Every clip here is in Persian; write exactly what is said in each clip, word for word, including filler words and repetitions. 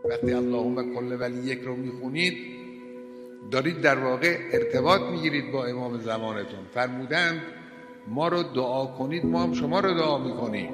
وقتی اللهم کل ولی یک رو میخونید دارید در واقع ارتباط میگیرید با امام زمانتون. فرمودند ما رو دعا کنید ما هم شما رو دعا میکنیم.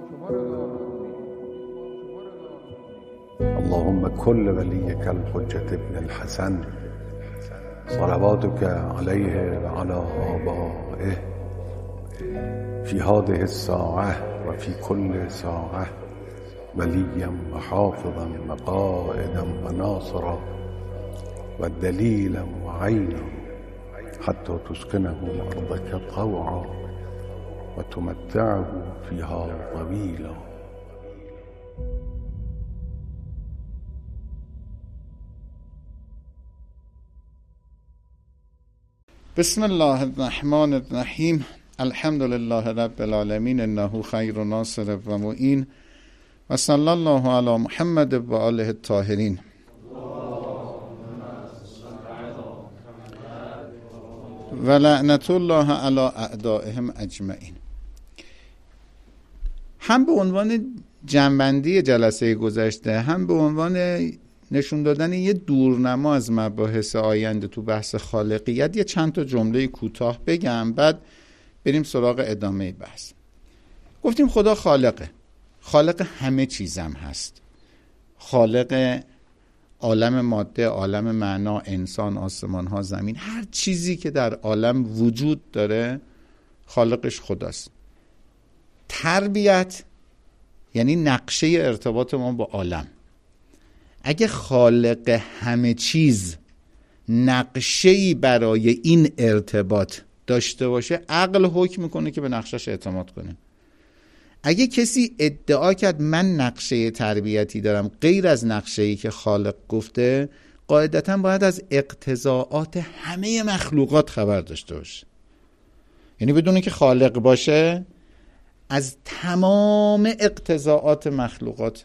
اللهم كل وليك الحجة ابن الحسن صلواتك عليه وعلى آبائه في هذه الساعة وفي كل ساعة وليا وحافظا وقائدا وناصرا ودليلا وعينا حتى تسكنه أرضك طوعا وتمتعه فيها طويلا. بسم الله الرحمن الرحیم. الحمد لله رب العالمین انه خیر ناصر و معین و صلی الله علی محمد و آله الطاهرین. و لعنت الله علی اعدائهم اجمعین. هم به عنوان جنبندی جلسه گذشته هم به عنوان نشون دادن یه دورنما از مباحث آینده تو بحث خالقیت یه چند تا جمله کوتاه بگم، بعد بریم سراغ ادامه بحث. گفتیم خدا خالقه، خالق همه چیزم هست، خالق عالم ماده، عالم معنا، انسان، آسمان ها، زمین، هر چیزی که در عالم وجود داره خالقش خداست. تربیت یعنی نقشه ارتباط ما با عالم. اگه خالق همه چیز نقشه‌ای برای این ارتباط داشته باشه، عقل حکم میکنه که به نقشش اعتماد کنه. اگه کسی ادعا کرد من نقشه تربیتی دارم غیر از نقشه‌ای که خالق گفته، قاعدتاً باید از اقتضاعات همه مخلوقات خبر داشته باشه. یعنی بدون که خالق باشه از تمام اقتضاعات مخلوقات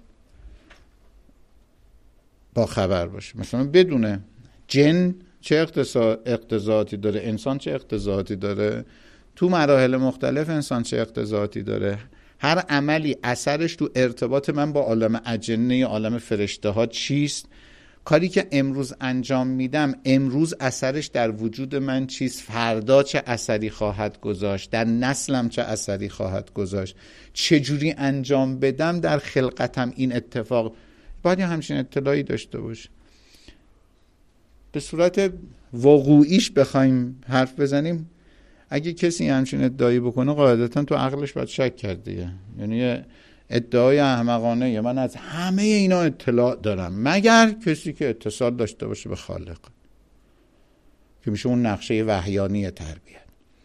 با خبر باشه. مثلا بدونه جن چه اقتضاعاتی داره، انسان چه اقتضاعاتی داره، تو مراحل مختلف انسان چه اقتضاعاتی داره، هر عملی اثرش تو ارتباط من با عالم اجنه یا عالم فرشته ها چیست، کاری که امروز انجام میدم امروز اثرش در وجود من چیست، فردا چه اثری خواهد گذاشت، در نسلم چه اثری خواهد گذاشت، چجوری انجام بدم در خلقتم این اتفاق. باید همچین اطلاعی داشته باشه. به صورت وقوعیش بخوایم حرف بزنیم، اگه کسی همچین ادعایی بکنه قاعدتا تو عقلش باید شک کرده. یعنی ادعای احمقانه من از همه اینا اطلاع دارم، مگر کسی که اتصال داشته باشه به خالق که میشه اون نقشه وحیانی تربیت.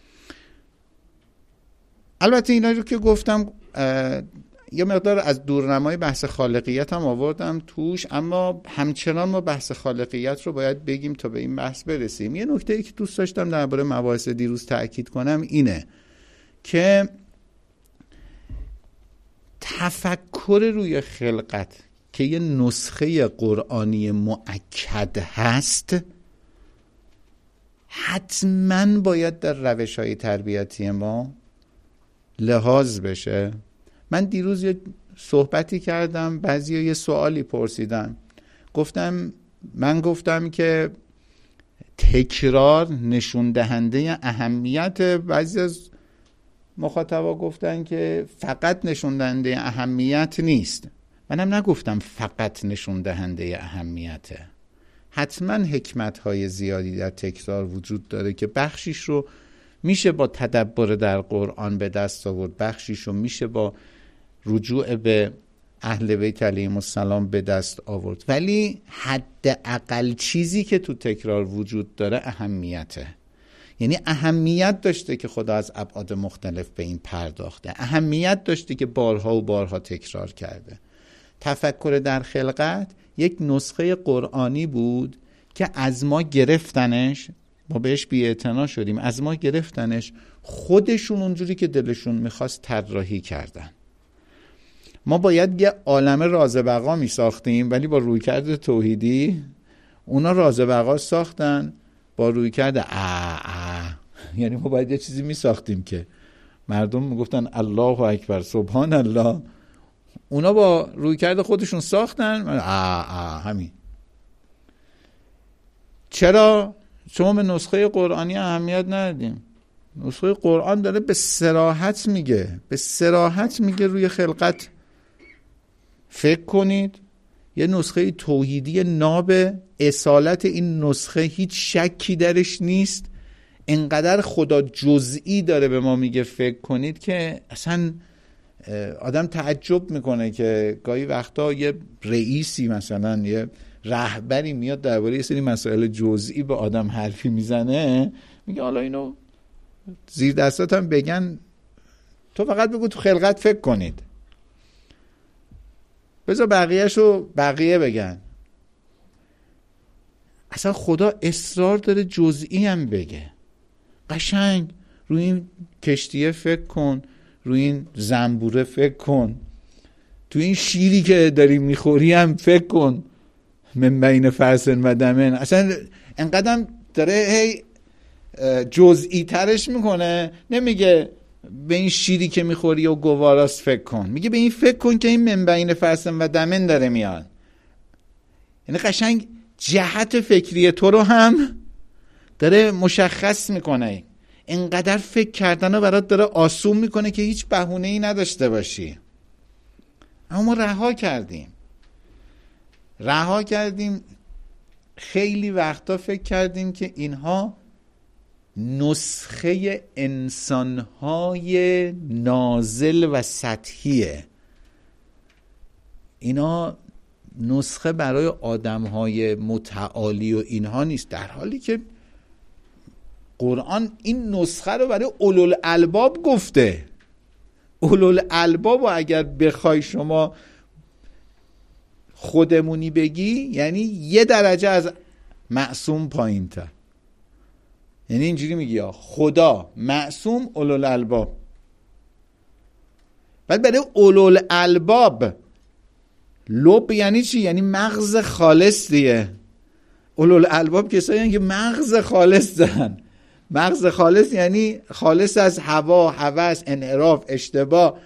البته اینا رو که گفتم یه مقدار از دورنمای بحث خالقیت هم آوردم توش، اما همچنان ما بحث خالقیت رو باید بگیم تا به این بحث برسیم. یه نکته‌ای که دوست داشتم درباره مباحث دیروز تأکید کنم اینه که تفکر روی خلقت که یه نسخه قرآنی مؤکد هست حتما باید در روش‌های تربیتی ما لحاظ بشه. من دیروز یه صحبتی کردم، بعضیا یه سوالی پرسیدن، گفتم من گفتم که تکرار نشون دهنده اهمیت، بعضی از مخاطبا گفتن که فقط نشون دهنده اهمیت نیست. منم نگفتم فقط نشون دهنده اهمیته، حتما حکمت‌های زیادی در تکرار وجود داره که بخشیش رو میشه با تدبر در قرآن به دست آورد، بخشیش رو میشه با رجوع به اهل بیت علیهم السلام به دست آورد، ولی حداقل چیزی که تو تکرار وجود داره اهمیته. یعنی اهمیت داشته که خدا از ابعاد مختلف به این پرداخته، اهمیت داشته که بارها و بارها تکرار کرده. تفکر در خلقت یک نسخه قرآنی بود که از ما گرفتنش، ما بهش بی‌اعتنا شدیم، از ما گرفتنش، خودشون اونجوری که دلشون میخواست طراحی کردن. ما باید یه عالم راز بقا می ساختیم، ولی با رویکرد توحیدی اونا راز بقا ساختن با رویکرد اه اه. یعنی ما باید یه چیزی می ساختیم که مردم می گفتن الله اکبر سبحان الله، اونا با رویکرد خودشون ساختن. آه آه همین. چرا؟ شما به نسخه قرآنی اهمیت ندادیم. نسخه قرآن داره به صراحت میگه، به صراحت میگه روی خلقت فکر کنید. یه نسخه توحیدی ناب، اصالت این نسخه هیچ شکی درش نیست. انقدر خدا جزئی داره به ما میگه فکر کنید که اصلا آدم تعجب میکنه که گاهی وقتا یه رئیسی مثلا یه رهبری میاد درباره یه سری مسائل جزئی به آدم حرفی میزنه، میگه حالا اینو زیر دستاتم بگن، تو فقط بگو تو خلقت فکر کنید، بذار بقیهشو بقیه بگن. اصلا خدا اصرار داره جزئی هم بگه. قشنگ روی این کشتیه فکر کن، روی این زنبوره فکر کن، تو این شیری که داری میخوری هم فکر کن، من بین فرسن و دمن. اصلا انقدر داره هی جزئی ترش میکنه، نمیگه به این شیری که میخوری و گواراست فکر کن، میگه به این فکر کن که این من بین فرسن و دمن داره میاد. یعنی قشنگ جهت فکری تو رو هم داره مشخص میکنه. اینقدر فکر کردن رو برات داره آسون میکنه که هیچ بهونه‌ای نداشته باشی. اما ما رها کردیم رها کردیم خیلی وقتا فکر کردیم که اینها نسخه انسانهای نازل و سطحیه، اینا نسخه برای آدمهای متعالی و اینها نیست، در حالی که قرآن این نسخه رو برای اولوالالباب گفته. اولوالالباب رو اگر بخوای شما خودمونی بگی، یعنی یه درجه از معصوم پایین تر. یعنی اینجوری میگی خدا، معصوم، اولوالالباب. بعد برای اولوالالباب لب یعنی چی؟ یعنی مغز خالص دیگه. اولوالالباب کسایی هستن که مغز خالص دارن. مغز خالص یعنی خالص از هوا، هوس، انحراف، اشتباه.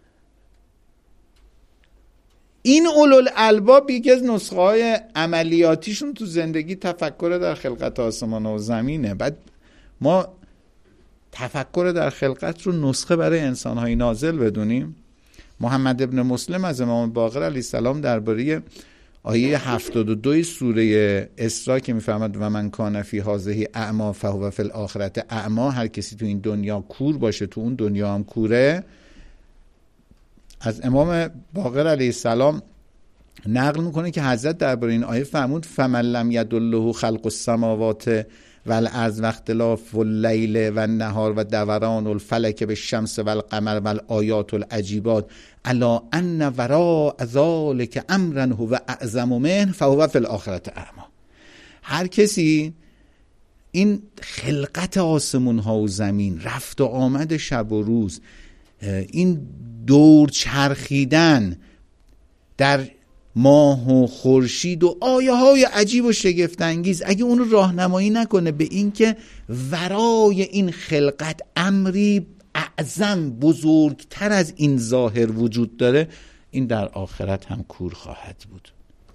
این اولوالالباب یکی از نسخه های عملیاتیشون تو زندگی تفکر در خلقت آسمان و زمینه. بعد ما تفکر در خلقت رو نسخه برای انسان‌های نازل بدونیم. محمد ابن مسلم از امام باقر علیه السلام درباره آیه هفتاد و دو سوره اسراء که میفهمد و من کان فی هذه اعما فهو فی الاخره اعما، هر کسی تو این دنیا کور باشه تو اون دنیا هم کوره، از امام باقر علیه السلام نقل میکنه که حضرت درباره این آیه فرمود فمن لم یدله خلق السماوات والارض و اختلاف اللیل و النهار و دوران الفلک بالشمس والقمر والآیات العجیبات الا ان وراء ذلک امرا هو اعظم منه فهو فی الاخره اعما. هر کسی این خلقت آسمون ها و زمین، رفت و آمد شب و روز، این دور چرخیدن در ماه و خورشید و آیه های عجیب و شگفت انگیز، اگه اون راهنمایی نکنه به این که ورای این خلقت امری اعظم، بزرگتر از این ظاهر وجود داره، این در آخرت هم کور خواهد بود.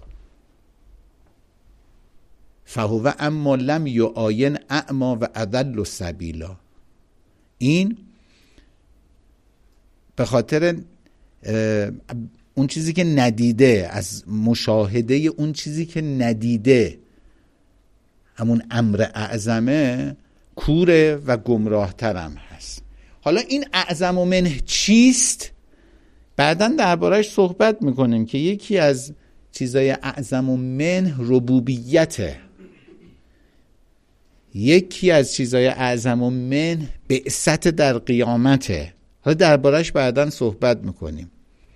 فهو اما لم یعاین اعما و اضل سبیلا. این به خاطر اون چیزی که ندیده، از مشاهده اون چیزی که ندیده، همون امر اعظمه، کوره و گمراه ترم هست. حالا این اعظم و منه چیست؟ بعداً درباره‌اش صحبت میکنیم که یکی از چیزای اعظم و منه ربوبیته، یکی از چیزای اعظم و منه بعثت در قیامته. حالا درباره‌اش بعداً صحبت میکنیم.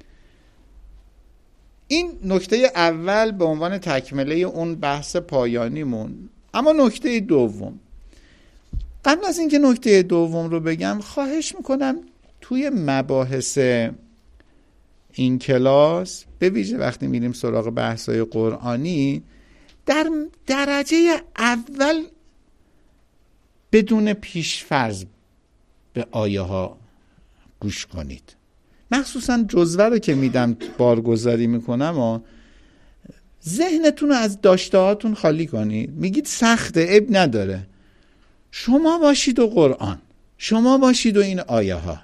این نکته اول به عنوان تکمله اون بحث پایانیمون. اما نکته دوم، قبل از اینکه نکته دوم رو بگم، خواهش میکنم توی مباحث این کلاس، به ویژه وقتی میریم سراغ بحث‌های قرآنی، در درجه اول بدون پیش‌فرض به آیه ها گوش کنید. مخصوصا جزوه رو که میدم بارگذاری میکنم و ذهنتون رو از داشته هاتون خالی کنید. میگید سخته، اب نداره، شما باشید و قرآن، شما باشید و این آیه ها.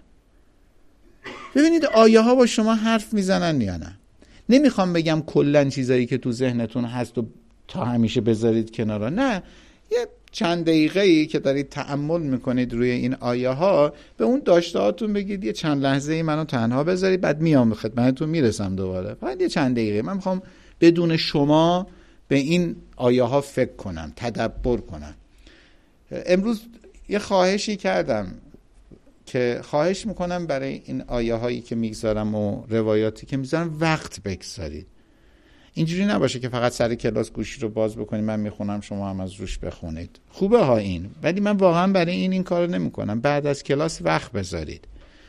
ببینید آیه ها با شما حرف میزنن یا نه. نمیخوام بگم کلن چیزایی که تو ذهنتون هست و تا همیشه بذارید کنارا، نه، یه چند دقیقه‌ای که دارید تأمل میکنید روی این آیه ها به اون داشته هاتون بگید یه چند لحظه ای منو تنها بذارید، بعد میام خدمتتون میرسم دوباره. بعد یه چند دقیقه من میخوام بدون شما به این آیه ها فکر کنم، تدبر کنم. امروز یه خواهشی کردم که خواهش میکنم برای این آیه هایی که میگذارم و روایاتی که میذارم وقت بگذارید. اینجوری نباشه که فقط سر کلاس گوشی رو باز بکنید من میخونم شما هم از روش بخونید. خوبه ها این، ولی من واقعا برای این این کارو نمیکنم. بعد از کلاس وقت بذارید.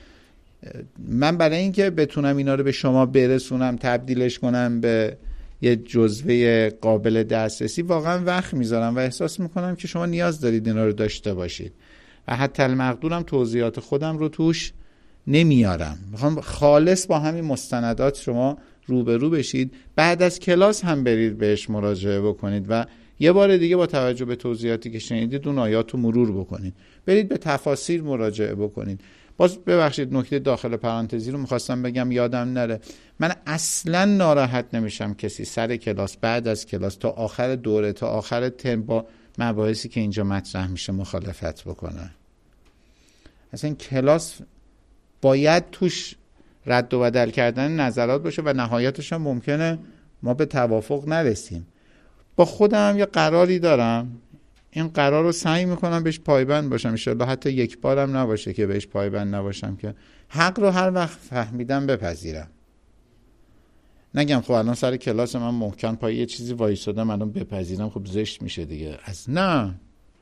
من برای اینکه بتونم اینا رو به شما برسونم، تبدیلش کنم به یه جزوه قابل دسترسی، واقعا وقت میذارم و احساس میکنم که شما نیاز دارید اینا رو داشته باشید. و حتی المقدورم توضیحات خودم رو توش نمیارم. میخوام خالص با همین مستندات شما روبرو بشید. بعد از کلاس هم برید بهش مراجعه بکنید و یه بار دیگه با توجه به توضیحاتی که شنیدید اون آیات رو مرور بکنید. برید به تفاسیر مراجعه بکنید. باز ببخشید نکته داخل پرانتزی رو میخواستم بگم یادم نره. من اصلا ناراحت نمیشم کسی سر کلاس، بعد از کلاس، تا آخر دوره، تا آخر ترم با مباحثی که اینجا مطرح میشه مخالفت بکنه. اصلا کلاس باید توش رد و بدل کردن نظرات باشه و نهایتش هم ممکنه ما به توافق نرسیم. با خودم یه قراری دارم، این قرار رو سعی میکنم بهش پایبند باشم. انشالله حتی یک بارم نباشه که بهش پایبند نباشم، که حق رو هر وقت فهمیدم بپذیرم. نگم خب الان سر کلاس من محکم پای یه چیزی وایسادم الان بپذیرم، خب زشت میشه دیگه. از نه،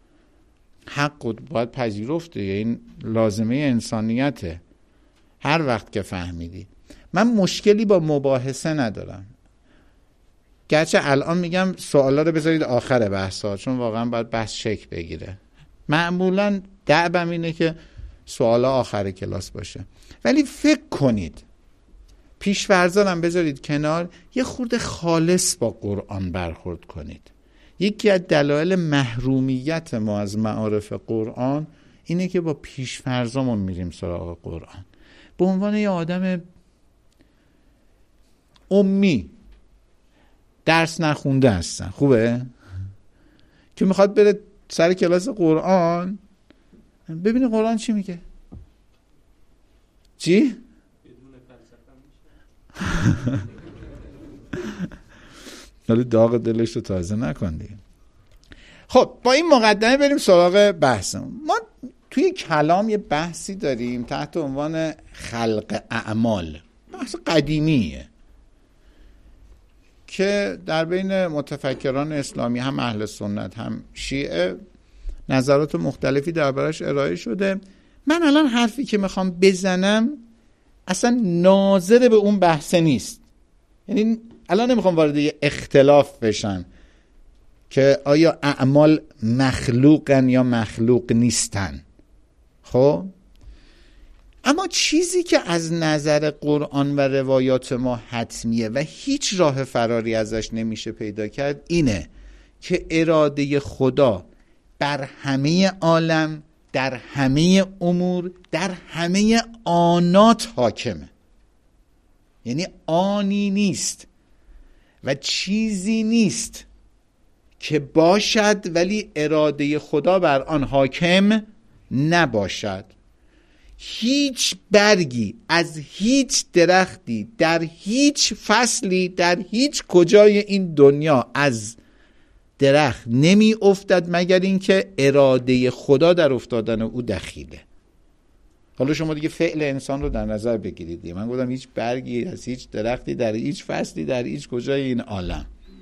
حق رو باید پذیرفته، این لازمه انسانیته. هر وقت که فهمیدی. من مشکلی با مباحثه ندارم، گرچه الان میگم سوالا رو بذارید آخر بحثا، چون واقعا باید بحث شکل بگیره. معمولا دعبم اینه که سوالا آخر کلاس باشه، ولی فکر کنید، پیش‌فرضانم بذارید کنار، یه خورده خالص با قرآن برخورد کنید. یکی از دلایل محرومیت ما از معارف قرآن اینه که با پیش‌فرضامون میریم سراغ قرآن. به عنوان یه آدم امی، درس نخونده هستن، خوبه؟ که میخواد بره سر کلاس قرآن ببینه قرآن چی میگه. چی؟ حالا داغ دلش رو تازه نکن دیگه. خب با این مقدمه بریم سراغ بحثمون. ما توی کلام یه بحثی داریم تحت عنوان خلق اعمال. بحث قدیمیه که در بین متفکران اسلامی، هم اهل سنت هم شیعه، نظرات مختلفی دربارش ارائه شده. من الان حرفی که میخوام بزنم اصلا ناظر به اون بحث نیست. یعنی الان نمیخوام وارد یه اختلاف بشم که آیا اعمال مخلوقن یا مخلوق نیستن. خب اما چیزی که از نظر قرآن و روایات ما حتمیه و هیچ راه فراری ازش نمیشه پیدا کرد اینه که اراده خدا بر همه عالم، در همه امور، در همه آنات حاکمه. یعنی آنی نیست و چیزی نیست که باشد ولی اراده خدا بر آن حاکم نباشد. هیچ برگی از هیچ درختی در هیچ فصلی در هیچ کجای این دنیا از درخت نمی افتد مگر اینکه اراده خدا در افتادن او دخیله. حالا شما دیگه فعل انسان رو در نظر بگیرید دیگه. من گفتم هیچ برگی از هیچ درختی در هیچ فصلی در هیچ کجای این عالم.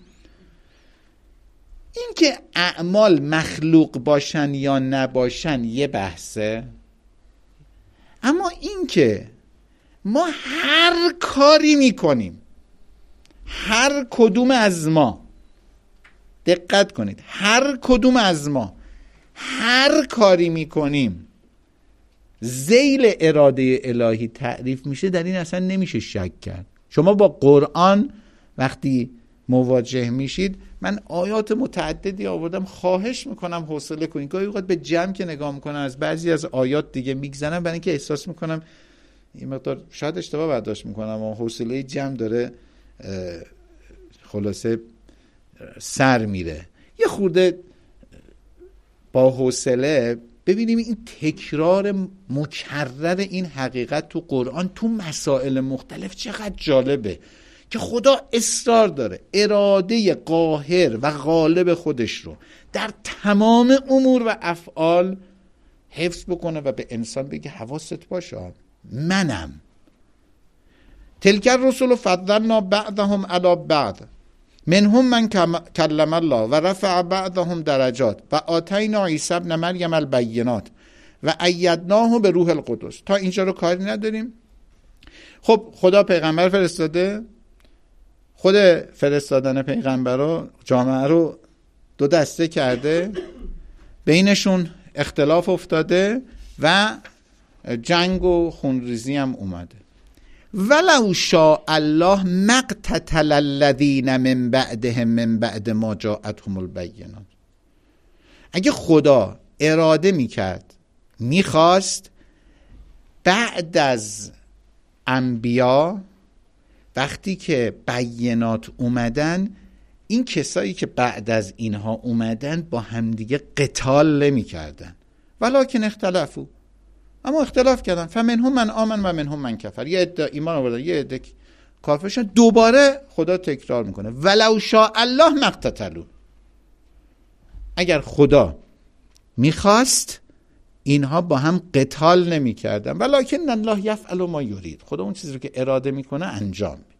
این که اعمال مخلوق باشن یا نباشن یه بحثه، اما این که ما هر کاری میکنیم، هر کدوم از ما، دقت کنید، هر کدوم از ما هر کاری میکنیم ذیل اراده الهی تعریف میشه، در این اصلا نمیشه شک کرد. شما با قرآن وقتی مواجه میشید، من آیات متعددی آوردم، خواهش میکنم حوصله کنید. گاهی اوقات به جمع که نگاه میکنم از بعضی از آیات دیگه میگذنم، برای اینکه احساس میکنم این مقدار شاید اشتباه برداشت میکنم و حوصله جمع داره خلاصه سر میره. یه خورده با حوصله ببینیم این تکرار مکرر این حقیقت تو قرآن تو مسائل مختلف چقدر جالبه که خدا اصرار داره اراده قاهر و غالب خودش رو در تمام امور و افعال حفظ بکنه و به انسان بگه حواست باشه، منم. تلک الرسل فضلنا بعضهم علی بعض منهم من کلم الله و رفع بعضهم درجات و آتینا عیسی ابن مریم البینات و ایدناه به روح القدس. تا اینجا رو کاری نداریم. خب خدا پیغمبر فرستاده، خود فرستادن پیغمبر رو جامعه رو دو دسته کرده، بینشون اختلاف افتاده و جنگ و خونریزی هم اومده. ولو شاء الله مقتتل الذین من بعدهم من بعد ما جاءتهم البینات. اگه خدا اراده میکرد، میخواست، بعد از انبیا وقتی که بینات اومدن، این کسایی که بعد از اینها اومدن با همدیگه قتال نمی کردن، ولکن اختلافو، اما اختلاف کردن. فمنهم من آمن و منهم من کفر. یه عده ایمان آوردن، یه عده کافر شدن. دوباره خدا تکرار میکنه ولو شاء الله مقتتلوا. اگر خدا میخواست اینها با هم قتال نمی کردن، ولکن الله یفعل ما یرید. خدا اون چیزی رو که اراده میکنه انجام میده.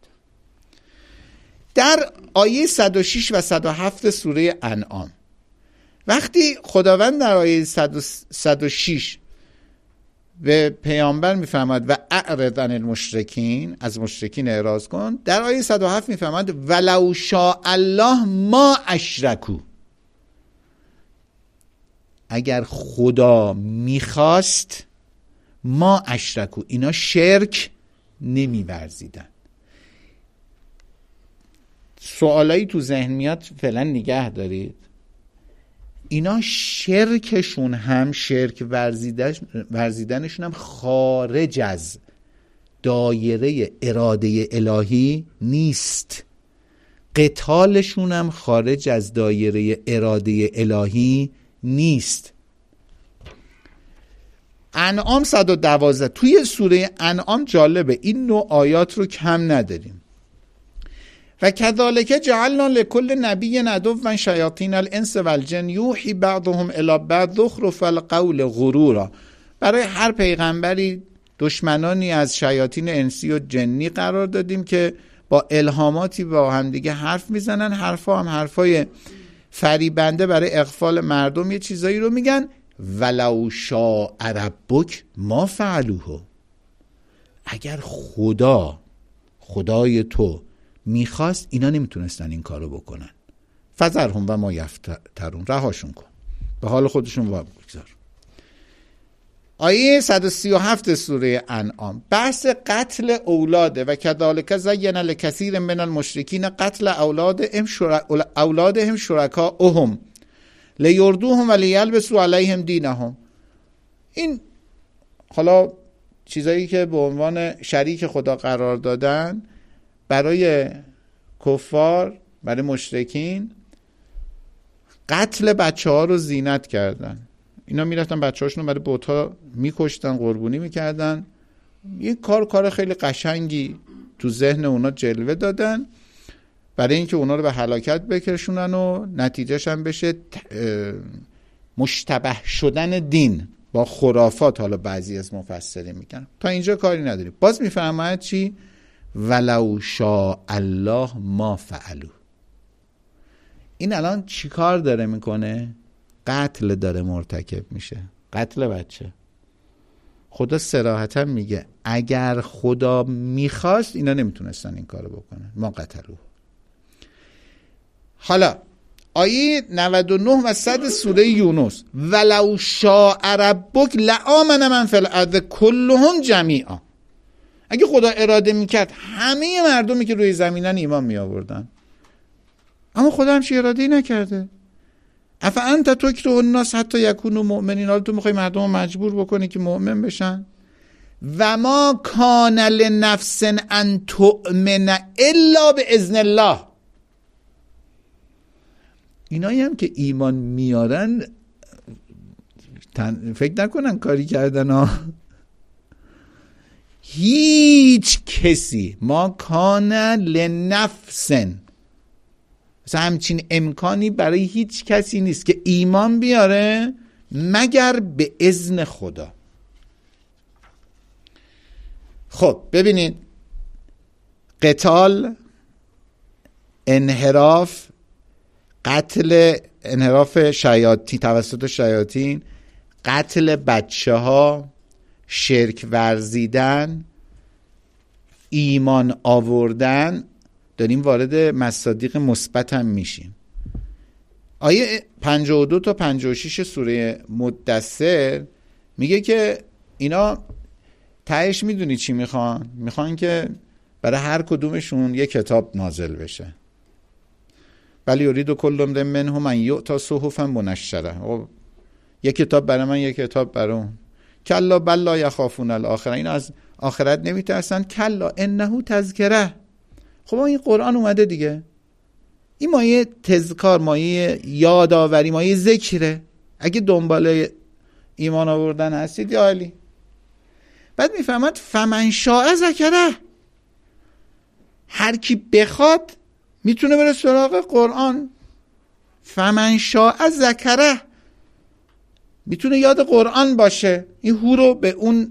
در آیه صد و شش و صد و هفت سوره انعام وقتی خداوند در آیه صد و شش به پیامبر میفرماد و اعرض عن المشرکین، از مشرکین اعراض کن، در آیه صد و هفت میفرماد ولو شاء الله ما اشرکوا. اگر خدا میخواست ما اشرکو، اینا شرک نمیورزیدن. سوالایی تو ذهن میاد فعلا نگه دارید. اینا شرکشون هم، شرک ورزیدنشون هم خارج از دایره اراده الهی نیست. قتالشون هم خارج از دایره اراده الهی نیست. انعام صد و دوازده، توی سوره انعام جالبه، این نوع آیات رو کم نداریم. و کذالک جعلنا لكل نبی عدوا شیاطین الانس والجن یوحی بعضهم الی بعض زخرف القول غرورا. برای هر پیغمبری دشمنانی از شیاطین انسی و جنی قرار دادیم که با الهاماتی با هم دیگه حرف میزنن. حرفا هم حرفای فریبنده برای اغفال مردم، یه چیزایی رو میگن. ولو شاء ربک ما فعلوه. اگر خدا خدای تو میخواست، اینا نمیتونستن این کارو بکنن. فذرهم و ما یفترون، رهاشون کن، به حال خودشون بگذار. آیه صد و سی و هفت سوره انعام بحث قتل اولاده. و کذالک زین لکثیر من المشرکین قتل اولادهم شر... اولادهم شرکاءهم لیردوهم و لیلبسوا علیهم دینهم. این حالا چیزایی که به عنوان شریک خدا قرار دادن برای کفار، برای مشرکین، قتل بچه ها رو زینت کردن. اینا میرفتن بچه هاشون رو برای بت‌ها میکشتن، قربونی میکردن. یه کار کار خیلی قشنگی تو ذهن اونا جلوه دادن برای اینکه اونا رو به هلاکت بکشونن و نتیجهش هم بشه مشتبه شدن دین با خرافات. حالا بعضی از مفسرین میگن. تا اینجا کاری نداریم. باز میفرماید چی؟ ولو شاء الله ما فعلوا. این الان چی کار داره میکنه؟ قتل داره مرتکب میشه، قتل بچه. خدا صراحتا میگه اگر خدا میخواست اینا نمیتونستن این کارو بکنن، ما قتلوه. حالا آیه نود و نه و صد سوره یونس، ولو شاء ربک لآمن من فی الارض کلهم جمیعا. اگه خدا اراده میکرد همه مردمی که روی زمینن ایمان می آوردن، اما خدا همچی اراده‌ای نکرده. افانت تکره الناس حتی یکونوا مؤمنین، حالا تو میخوای مردم رو مجبور بکنی که مؤمن بشن؟ و ما کان لنفس ان تؤمن الا باذن الله. اینایی هم که ایمان میارن تن... فکر نکنن کاری کردن ها. هیچ کسی، ما کان لنفس، مثلا همچین امکانی برای هیچ کسی نیست که ایمان بیاره مگر به اذن خدا. خب ببینید، قتال، انحراف، قتل، انحراف شیاطین توسط شیاطین، قتل بچه ها، شرک ورزیدن، ایمان آوردن، داریم وارد مصادیق مثبت هم میشیم. آیه پنجاه و دو تا پنجاه و شش سوره مدثر میگه که اینا تهش میدونی چی میخوان؟ میخوان که برای هر کدومشون یک کتاب نازل بشه. ولی یرید کل امرئ منهم ان یؤتی صحفا منشره، یک کتاب برای من، یک کتاب برای اون. کلا بل لا یخافون الاخره، اینا از آخرت نمیترسن. کلا انه تذکره. خب این قرآن اومده دیگه، این مایه تذکار، مایه یادآوری، مایه ذکره. اگه دنبال ایمان آوردن هستید یا علی. بعد میفهمد فمن شاء ذکره، هر کی بخواد میتونه بره سراغ قرآن. فمن شاء ذکره، میتونه یاد قرآن باشه. این هو رو به اون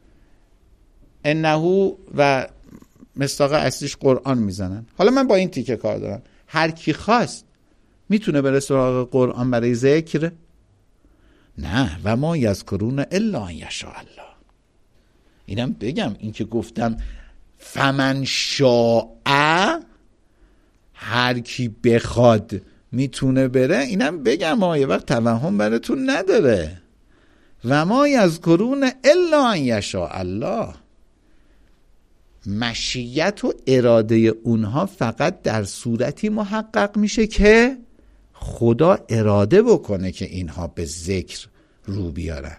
انهو و مصداق اصلیش قرآن میزنن. حالا من با این تیکه کار دارم، هر کی خواست میتونه بره سراغ قرآن برای ذکر؟ نه، و ما یذکرون الا ان یشاء الله. اینم بگم، این که گفتم فمن شاء، هر کی بخواد میتونه بره، اینم بگم ها یه وقت توهم براتون نداره. و ما یذکرون الا ان یشاء الله، مشیت و اراده اونها فقط در صورتی محقق میشه که خدا اراده بکنه که اینها به ذکر رو بیارن.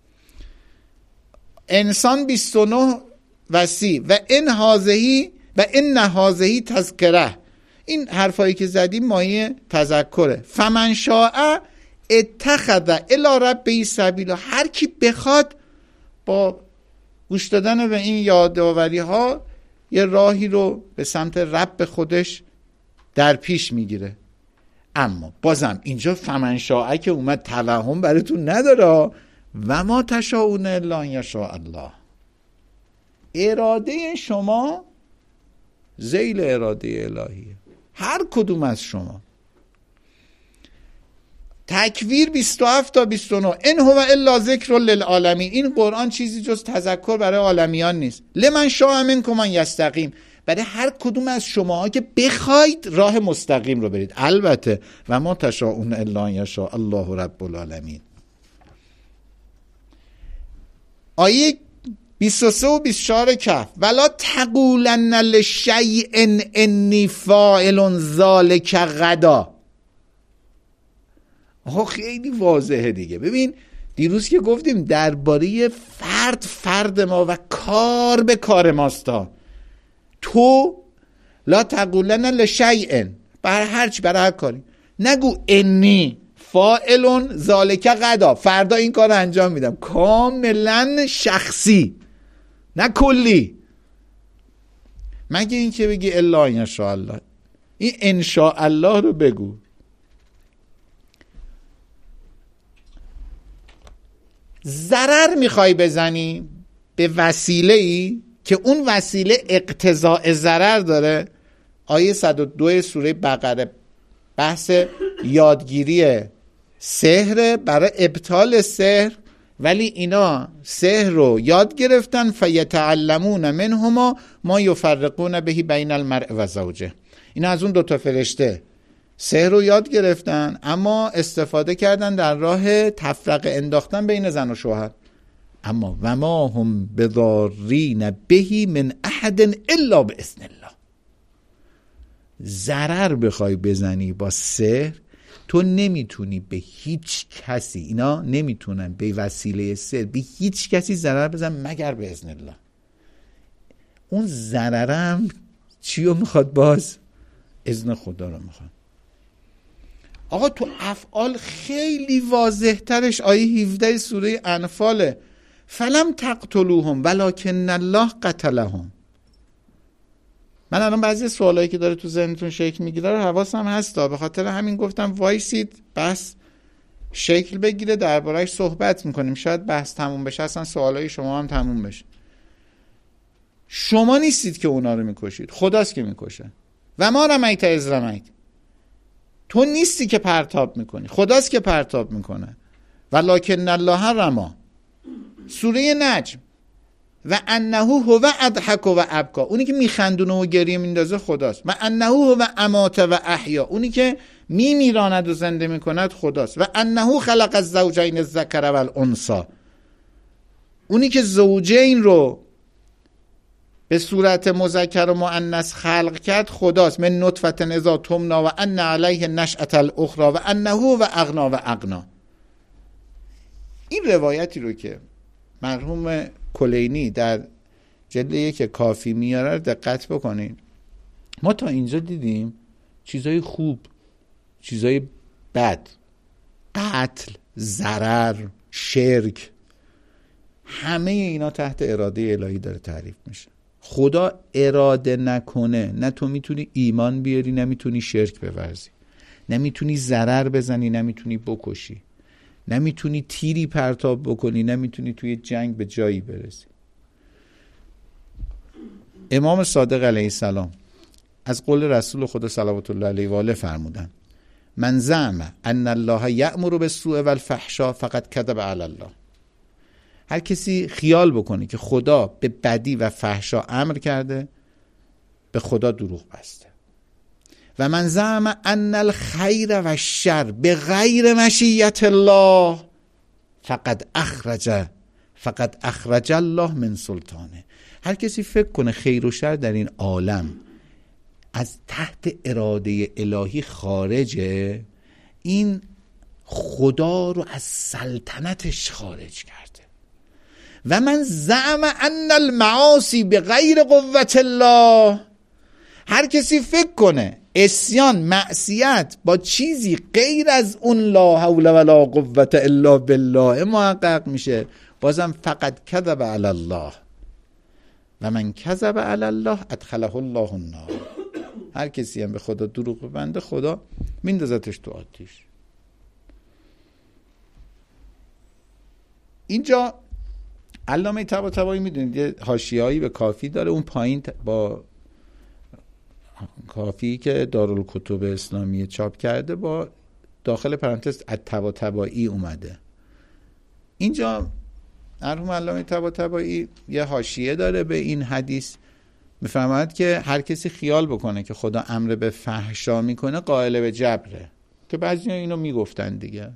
انسان بیست و نه وسیع و این هازهی و این نهازهی تذکره، این حرفایی که زدیم مایه تذکره. فمن شاء اتخذ الی ربه سبیلا، هر کی بخواد با گوش دادن به این یادآوری ها یه راهی رو به سمت رب خودش در پیش میگیره. اما بازم اینجا فمن شاء که اومد توهم براتون نداره. و ما تشاءون الا ان یشاء الله، اراده شما ذیل اراده الهیه، هر کدوم از شما. تکویر بیست و هفت تا بیست و نه، ان هو الا ذکر للعالمین، این قرآن چیزی جز تذکر برای عالمیان نیست. لمن شاء منکم ان یستقیم، برای هر کدوم از شما که بخواید راه مستقیم رو برید. البته و ما تشاءون الا ان یشاء الله رب العالمین. آیه بیست و سه و بیست و چهار کهف، ولا تقولن لشیء انی فاعل ذلک غدا. آها خیلی واضحه دیگه. ببین دیروز که گفتیم درباره فرد فرد ما و کار به کار ماستا. تو لا تقولن لشیء، برای هر چی، برای هر کاری نگو انی فاعل ذلک غدا، فردا این کار انجام میدم. کاملا شخصی، نه کلی. مگه این که بگی الا ان شاء الله، این ان شاء الله رو بگو. ضرر میخوای بزنی به وسیله ای که اون وسیله اقتضاء ضرر داره. آیه صد و دو سوره بقره بحث یادگیری سحر برای ابطال سحر، ولی اینا سحر رو یاد گرفتن. فیتعلمون منهما ما یفرقون به بین المرء و زوجه. اینا از اون دوتا فرشته سحر رو یاد گرفتن اما استفاده کردن در راه تفرقه انداختن بین زن و شوهر. اما و ما هم بضارین بهی من احد الا باذن الله. ضرر بخوای بزنی با سحر، تو نمیتونی به هیچ کسی، اینا نمیتونن به وسیله سحر به هیچ کسی ضرر بزن مگر به اذن الله. اون ضررم چیو میخواد؟ باز اذن خدا رو میخواد. آقا تو افعال خیلی واضح ترش آیه هفده سوره انفاله، فلم تقتلوهم ولکن الله قتلهم. من الان بعضی سوالایی که داره تو ذهنتون شکل میگیره رو حواسم هستا، به خاطر همین گفتم وایسید بس شکل بگیره درباره‌اش صحبت میکنیم، شاید بحث تموم بشه اصلا سوالای شما هم تموم بشه. شما نیستید که اونا رو میکشید، خداست که میکشه. و ما رمیت اذ رمیت، تو نیستی که پرتاب میکنی، خداست که پرتاب میکنه. ولکن الله رما. سوره نجم، و انه هو اضحک و ابکا، اونی که میخندونه و گریه میندازه خداست. و انه هو امات و احیا، اونی که میمیراند و زنده میکند خداست. و انه خلق الزوجین الذکر و الانثی، اونی که زوجین رو به صورت مذکر و مؤنث خلق کرد خداست. من نطفه اذا تمنی و ان علیه نشأة الاخرى و انه و اغنا و اغنا. این روایتی رو که مرحوم کلینی در جلد یک کافی میاره دقت بکنید. ما تا اینجا دیدیم چیزای خوب، چیزای بد، قتل، ضرر، شرک، همه اینا تحت اراده الهی داره تعریف میشه. خدا اراده نکنه نه تو میتونی ایمان بیاری، نه میتونی شرک بورزی، نه میتونی ضرر بزنی، نه میتونی بکشی، نه میتونی تیری پرتاب بکنی، نه میتونی توی جنگ به جایی برسی. امام صادق علیه السلام از قول رسول خدا صلوات الله علیه و آله فرمودن: من زعم ان الله یأمر بالسوء والفحشاء فقد کذب علی الله. هر کسی خیال بکنه که خدا به بدی و فحشا امر کرده، به خدا دروغ بسته. و من زعم ان الخیر و الشر بغیر مشیت الله فقد اخرج فقد اخرج الله من سلطانه. هر کسی فکر کنه خیر و شر در این عالم از تحت اراده الهی خارجه، این خدا رو از سلطنتش خارج کرده. و من زعم ان المعاصی بغیر قوت الله، هر کسی فکر کنه عصیان، معصیت با چیزی غیر از اون لا حول ولا قوت الا بالله محقق میشه، بازم فقط کذب علی الله. و من کذب علی الله ادخله الله النار. هر کسی هم به خدا دروغ ببنده خدا میندازتش تو آتیش. اینجا علامه طباطبایی میدونید یه حاشیه‌ای به کافی داره، اون پایین با کافی که دارالکتب اسلامی چاپ کرده با داخل پرانتز الطباطبایی اومده. اینجا مرحوم علامه طباطبایی یه حاشیه داره به این حدیث، میفرماید که هر کسی خیال بکنه که خدا امر به فحشا میکنه قائل به جبره، که بعضی اینو میگفتن دیگه.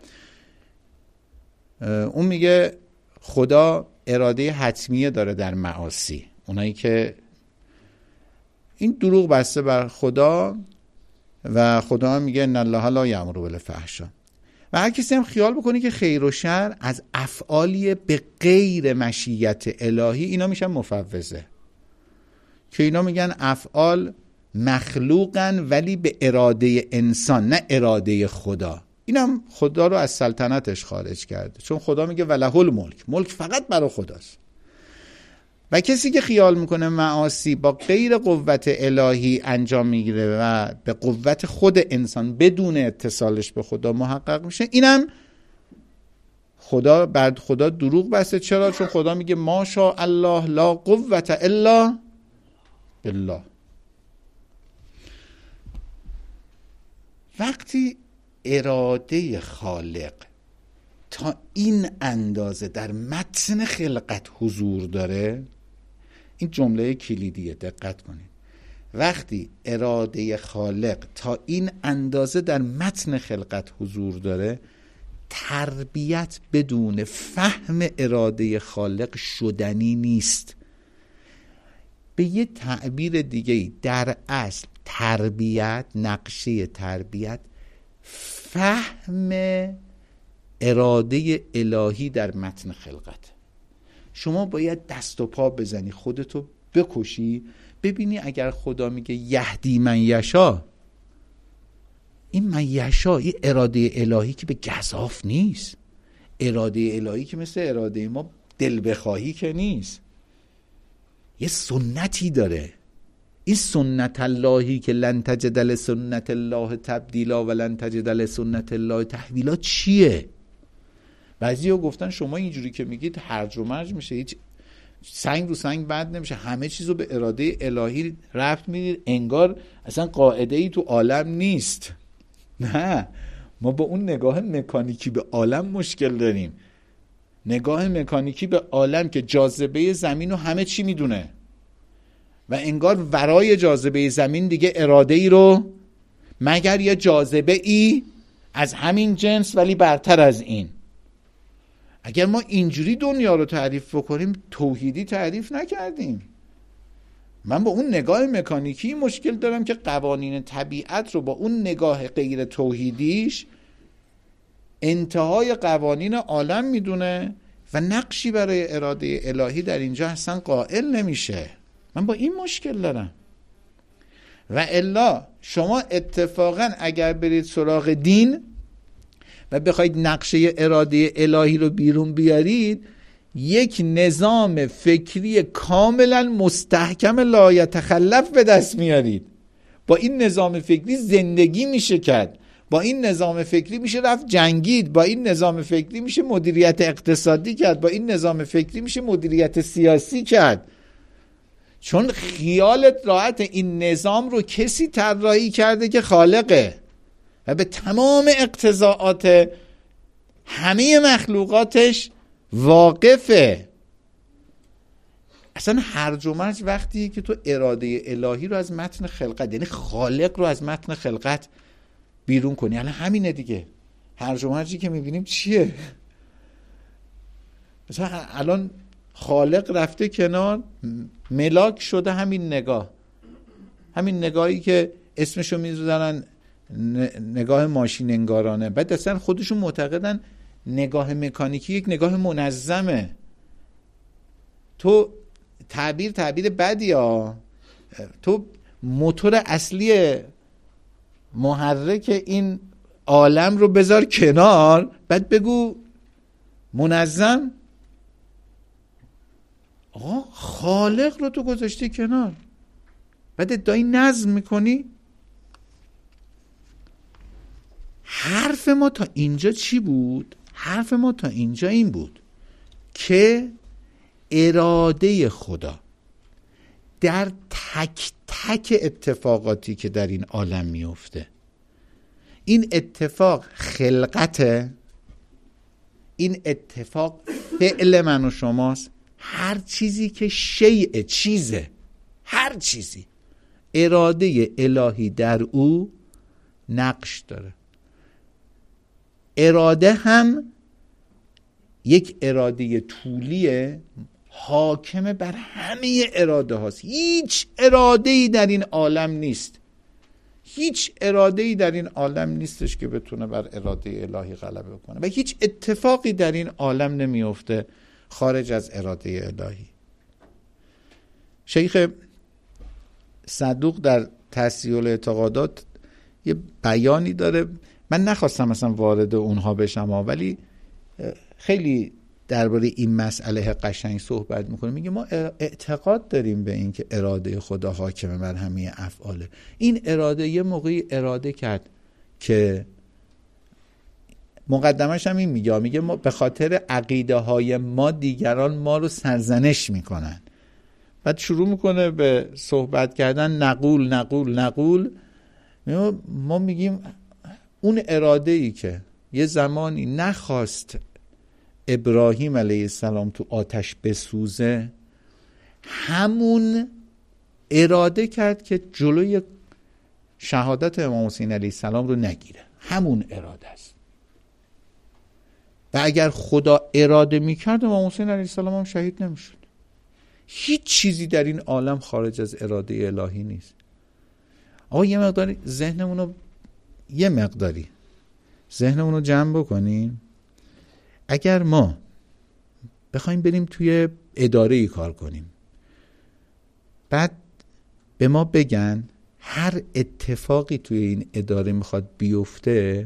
اون میگه خدا اراده حتمیه داره در معاصی، اونایی که این دروغ بسته بر خدا و خدا میگه ان الله لا یأمر بالفحشاء. و هر کسی هم خیال بکنه که خیر و شر از افعالی به غیر مشیت الهی، اینا میشن مفوضه، که اینا میگن افعال مخلوقن ولی به اراده انسان نه اراده خدا. اینم خدا رو از سلطنتش خارج کرده، چون خدا میگه وله الملک، ملک فقط برای خداست. و کسی که خیال میکنه معاصی با غیر قوت الهی انجام میگیره و به قوت خود انسان بدون اتصالش به خدا محقق میشه، اینم خدا بعد خدا دروغ بسته. چرا؟ چون خدا میگه ما شاء الله لا قوت الا بالله. وقتی اراده خالق تا این اندازه در متن خلقت حضور داره، این جمله کلیدیه، دقت کنید. وقتی اراده خالق تا این اندازه در متن خلقت حضور داره، تربیت بدون فهم اراده خالق شدنی نیست. به یه تعبیر دیگه، در اصل تربیت، نقشه تربیت فهم اراده الهی در متن خلقت. شما باید دست و پا بزنی، خودتو بکشی، ببینی اگر خدا میگه یهدی من یشا، این من یشا، این اراده الهی که به گزاف نیست، اراده الهی که مثل اراده ما دل بخواهی که نیست، یه سنتی داره. این سنت اللهی که لن تجد لسنت الله تبدیلا و لن تجد لسنت الله تحویلا چیه؟ بعضیا گفتن شما اینجوری که میگید هرج و مرج میشه، هیچ سنگ رو سنگ بند نمیشه، همه چیزو به اراده الهی ربط میدید، انگار اصلا قاعده ای تو عالم نیست. نه، ما با اون نگاه مکانیکی به عالم مشکل داریم. نگاه مکانیکی به عالم که جاذبه زمین رو همه چی میدونه و انگار ورای جاذبه زمین دیگه اراده ای رو، مگر یه جاذبه ای از همین جنس ولی برتر از این. اگر ما اینجوری دنیا رو تعریف بکنیم توحیدی تعریف نکردیم. من با اون نگاه مکانیکی مشکل دارم که قوانین طبیعت رو با اون نگاه غیر توحیدیش انتهای قوانین عالم میدونه و نقشی برای اراده الهی در اینجا اصلا قائل نمیشه. من با این مشکل دارم. و الا شما اتفاقا اگر برید سراغ دین و بخواید نقشه اراده الهی رو بیرون بیارید، یک نظام فکری کاملا مستحکم لا یتخلف به دست میارید. با این نظام فکری زندگی میشه کرد، با این نظام فکری میشه رفت جنگید، با این نظام فکری میشه مدیریت اقتصادی کرد، با این نظام فکری میشه مدیریت سیاسی کرد. چون خیالت راحت، این نظام رو کسی طراحی کرده که خالقه و به تمام اقتضاعات همه مخلوقاتش واقفه. اصلا هرج و مرج وقتی که تو اراده الهی رو از متن خلقت، یعنی خالق رو از متن خلقت بیرون کنی، الان همینه دیگه. هرج و مرجی که میبینیم چیه؟ مثلا الان خالق رفته کنار، ملاک شده همین نگاه، همین نگاهی که اسمشو میذارن نگاه ماشین انگارانه. بعد اصلا خودشون معتقدن نگاه مکانیکی یک نگاه منظمه. تو تعبیر تعبیر بدی ها، تو موتور اصلی محرک این عالم رو بذار کنار، بعد بگو منظم. آقا خالق رو تو گذاشتی کنار، بعد ادعای نظم میکنی. حرف ما تا اینجا چی بود؟ حرف ما تا اینجا این بود که اراده خدا در تک تک اتفاقاتی که در این عالم میفته، این اتفاق خلقته، این اتفاق فعل من و شماست. هر چیزی که شیء چیزه، هر چیزی اراده الهی در او نقش داره. اراده هم یک اراده طولیه، حاکم بر همه اراده هاست. هیچ اراده ای در این عالم نیست، هیچ اراده ای در این عالم نیستش که بتونه بر اراده الهی غلبه کنه و هیچ اتفاقی در این عالم نمیفته خارج از اراده الهی. شیخ صدوق در تصحیح الاعتقادات یه بیانی داره، من نخواستم مثلا وارد اونها بشم ولی خیلی درباره این مسئله قشنگ صحبت میکنه. میگه ما اعتقاد داریم به این که اراده خدا حاکمه بر همه افعاله. این اراده یه موقعی اراده کرد که مقدمش هم این میگه میگه ما به خاطر عقیده های ما دیگران ما رو سرزنش میکنن. بعد شروع میکنه به صحبت کردن نقول نقول نقول. ما میگیم اون اراده ای که یه زمانی نخواست ابراهیم علیه السلام تو آتش بسوزه، همون اراده کرد که جلوی شهادت امام حسین علیه السلام رو نگیره. همون اراده است. و اگر خدا اراده میکرد امام حسین علیه السلام هم شهید نمیشد. هیچ چیزی در این عالم خارج از اراده الهی نیست. آقا یه مقداری ذهنمون رو یه مقداری ذهنمون رو جمع بکنیم. اگر ما بخوایم بریم توی اداره ای کار کنیم، بعد به ما بگن هر اتفاقی توی این اداره میخواد بیفته،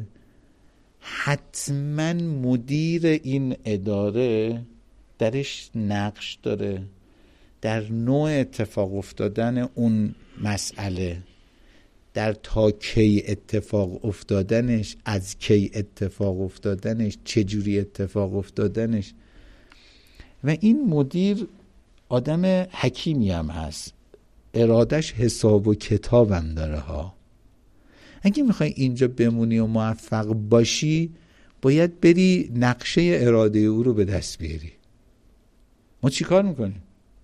حتما مدیر این اداره درش نقش داره در نوع اتفاق افتادن اون مسئله، در تا کی اتفاق افتادنش، از کی اتفاق افتادنش، چجوری اتفاق افتادنش. و این مدیر آدم حکیمی هم هست، ارادش حساب و کتابم داره ها. اگه میخوای اینجا بمونی و موفق باشی، باید بری نقشه اراده او رو به دست بیاری. ما چی کار میکنیم؟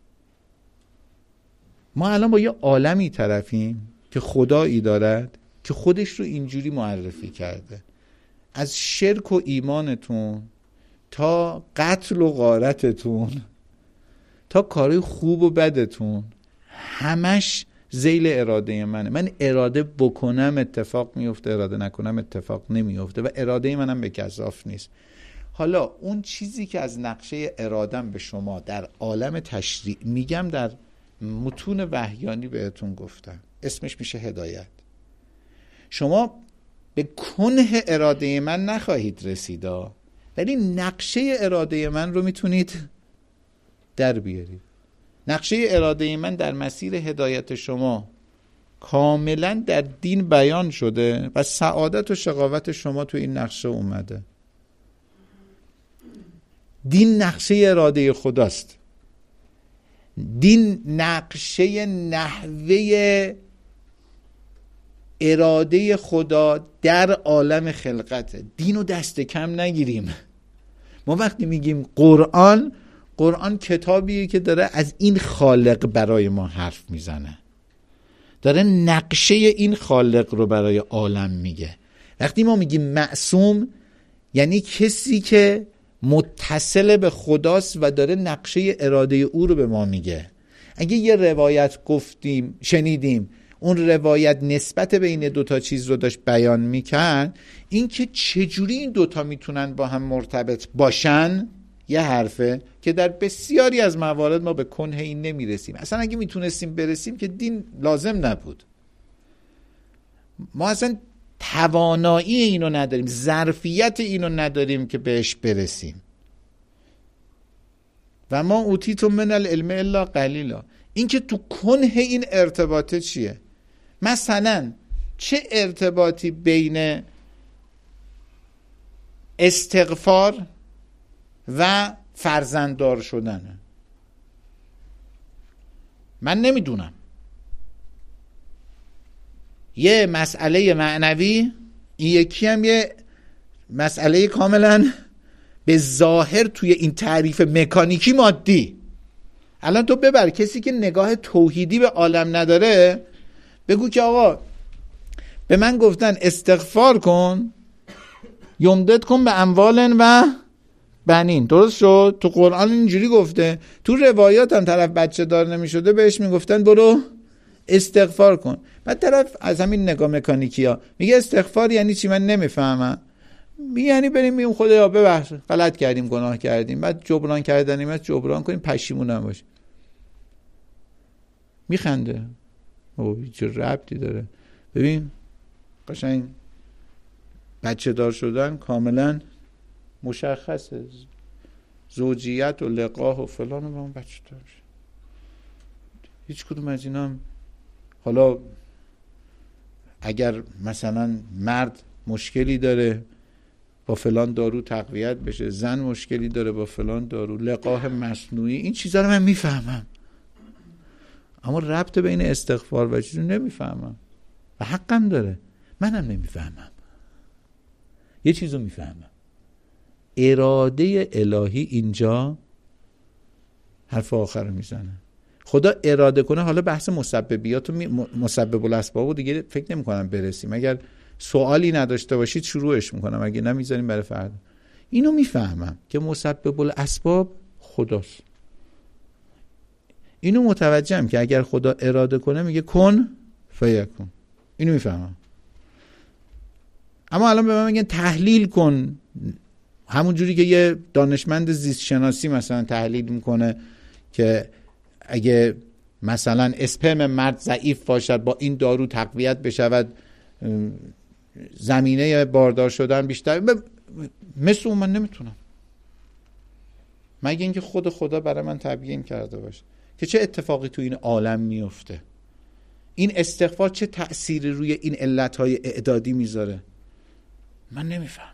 ما الان با یه عالمی طرفیم که خدایی دارد که خودش رو اینجوری معرفی کرده. از شرک و ایمانتون تا قتل و غارتتون تا کارهای خوب و بدتون همش ذیل اراده منه. من اراده بکنم اتفاق میفته، اراده نکنم اتفاق نمیفته و اراده منم به گزاف نیست. حالا اون چیزی که از نقشه ارادم به شما در عالم تشریع میگم، در متون وحیانی بهتون گفتم، اسمش میشه هدایت. شما به کنه اراده من نخواهید رسیدا، ولی نقشه اراده من رو میتونید در بیارید. نقشه اراده من در مسیر هدایت شما کاملا در دین بیان شده و سعادت و شقاوت شما تو این نقشه اومده. دین نقشه اراده خداست. دین نقشه نحوه اراده خدا در عالم خلقته. دین رو دست کم نگیریم. ما وقتی میگیم قرآن، قرآن کتابیه که داره از این خالق برای ما حرف میزنه، داره نقشه این خالق رو برای عالم میگه. وقتی ما میگیم معصوم، یعنی کسی که متصل به خداست و داره نقشه اراده او رو به ما میگه. اگه یه روایت گفتیم شنیدیم، اون روایت نسبت بین دوتا چیز رو داشت بیان میکرد، این که چجوری این دوتا میتونن با هم مرتبط باشن یه حرفه که در بسیاری از موارد ما به کنه این نمیرسیم. اصلا اگه میتونستیم برسیم که دین لازم نبود. ما اصلا توانایی اینو نداریم، ظرفیت اینو نداریم که بهش برسیم. و ما اوتیتم من العلم الا قلیلا. این که تو کنه این ارتباطه چیه؟ مثلا چه ارتباطی بین استغفار و فرزنددار شدنه؟ من نمیدونم. یه مسئله معنوی، این یکی هم یه مسئله کاملا به ظاهر توی این تعریف مکانیکی مادی. الان تو ببر کسی که نگاه توحیدی به عالم نداره، بگو که آقا به من گفتن استغفار کن، یمدد کن به اموال و بنین. درست شد؟ تو قرآن اینجوری گفته. تو روایات هم طرف بچه دار نمی شده بهش می گفتن برو استغفار کن. بعد طرف از همین نگاه مکانیکی ها میگه استغفار یعنی چی؟ من نمیفهمم. یعنی بریم میگیم خدایا ببخش، غلط کردیم، گناه کردیم، بعد جبران کردنیم از جبران کنیم، پشیمون نباشیم. میخنده. او چه ربطی داره؟ ببین قشنگ بچه دار شدن کاملا مشخصه، زوجیت و لقاه و فلان و با اون بچه دار شد. هیچ کدوم از اینا هم حالا اگر مثلا مرد مشکلی داره با فلان دارو تقویت بشه، زن مشکلی داره با فلان دارو، لقاه مصنوعی، این چیزا رو من میفهمم، اما ربط بین استغفار و چیزو نمیفهمم و حقم داره. منم نمیفهمم. یه چیزو میفهمم، اراده الهی اینجا حرف آخر میزنه. خدا اراده کنه، حالا بحث مسببیات و مسبب الاسباب و دیگه فکر نمی کنم برسیم. اگر سوالی نداشته باشید شروعش میکنم، اگه نمیذاریم برای فردا. اینو میفهمم که مسبب الاسباب خداست. اینو متوجهم که اگر خدا اراده کنه میگه کن فیکون. اینو میفهمم. اما الان به من میگن تحلیل کن، همون جوری که یه دانشمند زیست شناسی مثلا تحلیل میکنه که اگه مثلا اسپرم مرد ضعیف باشد با این دارو تقویت بشود زمینه باردار شدن بیشتر، مثل اون من نمیتونم، مگه اینکه خود خدا برای من تبیین کرده باشه که چه اتفاقی تو این عالم میفته، این استغفار چه تأثیری روی این علتهای اعدادی میذاره، من نمیفهمم.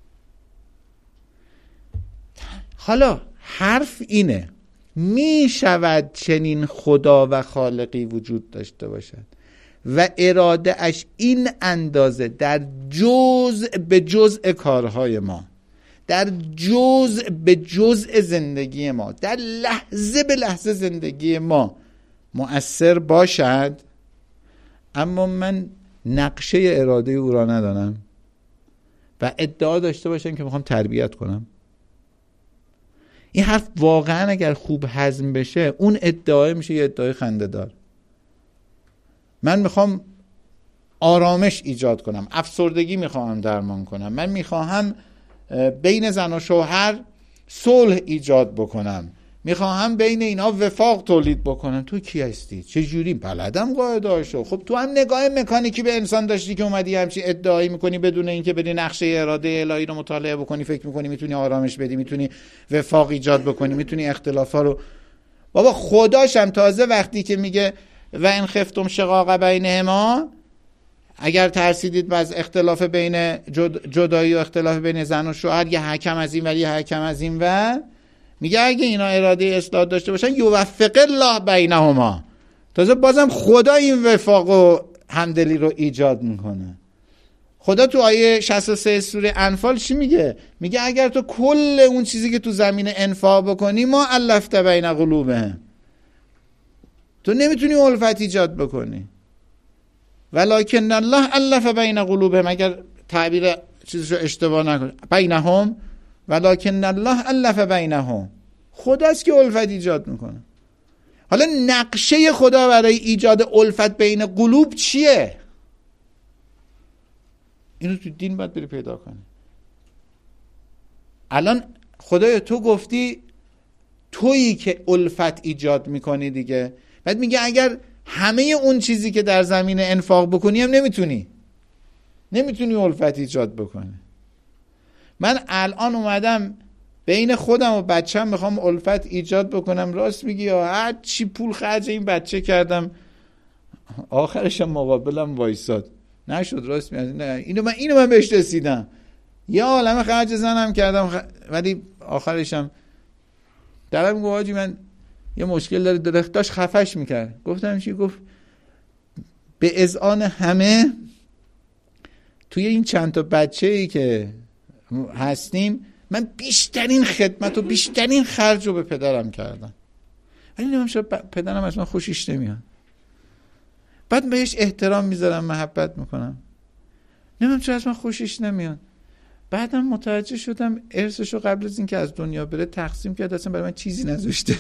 حالا حرف اینه می شود چنین خدا و خالقی وجود داشته باشد و اراده اش این اندازه در جزء به جزء کارهای ما، در جزء به جزء زندگی ما، در لحظه به لحظه زندگی ما مؤثر باشد، اما من نقشه اراده او را ندانم و ادعا داشته باشم که میخوام تربیت کنم. این حرف واقعا اگر خوب هضم بشه اون ادعای میشه یه ادعای خنده‌دار. من میخوام آرامش ایجاد کنم، افسردگی میخوام درمان کنم، من میخوام بین زن و شوهر صلح ایجاد بکنم، میخوام بین اینا وفاق تولید بکنم. تو کی هستی؟ چه جوری؟ بلدم قاعده‌اشو. خب تو هم نگاه مکانیکی به انسان داشتی که اومدی همچین ادعایی میکنی بدون اینکه بدی نقشه اراده الهی رو مطالعه بکنی، فکر میکنی میتونی آرامش بدی، میتونی وفاق ایجاد بکنی، میتونی اختلافا رو. بابا خداشم تازه وقتی که میگه و ان خفتم شقاق بینهما، اگر ترسیدید از اختلاف بین جد... جدایی و اختلاف بین زن و شوهر، یه حکم از این و یه حکم از این و میگه اگه اینا اراده اصلاح داشته باشن یوفق الله بینهما، تازه بازم خدا این وفاق و همدلی رو ایجاد میکنه. خدا تو آیه شصت و سه سوره انفال چی میگه؟ میگه اگر تو کل اون چیزی که تو زمین انفاق بکنی ما الفت بین قلوبهم، تو نمیتونی الفت ایجاد بکنی. ولکن الله الف بین قلوبهم، اگر تعبیر چیزشو اشتباه نکنی، بینهم ولکن الله الف بینهم، خداست که الفت ایجاد میکنه. حالا نقشه خدا برای ایجاد الفت بین قلوب چیه؟ اینو تو دین باید بری پیدا کنی. الان خدای تو گفتی تویی که الفت ایجاد میکنی دیگه، بعد میگه اگر همه اون چیزی که در زمین انفاق بکنی هم نمیتونی نمیتونی الفت ایجاد بکنی. من الان اومدم بین خودم و بچه‌م میخوام الفت ایجاد بکنم، راست میگی یا هر چی پول خرج این بچه کردم آخرشم مقابلم وایساد نشد، راست میگی نه اینو من اینو من بهش رسیدم، یه عالمه خرج زنم کردم خ... ولی آخرشم درم گفت حاجی من یه مشکل داره، درختاش خفش میکرد. گفتم چی؟ گفت به اذعان همه توی این چند تا بچه‌ای که هستیم من بیشترین خدمت و بیشترین خرج رو به پدرم کردم، ولی نمیدونم چرا پدرم از من خوشش نمیاد. بعد بهش احترام میذارم، محبت میکنم، نمیدونم چرا از من خوشش نمیاد. بعدم متوجه شدم ارثشو قبل از اینکه از دنیا بره تقسیم کرد، اصلا برای من چیزی نذاشته.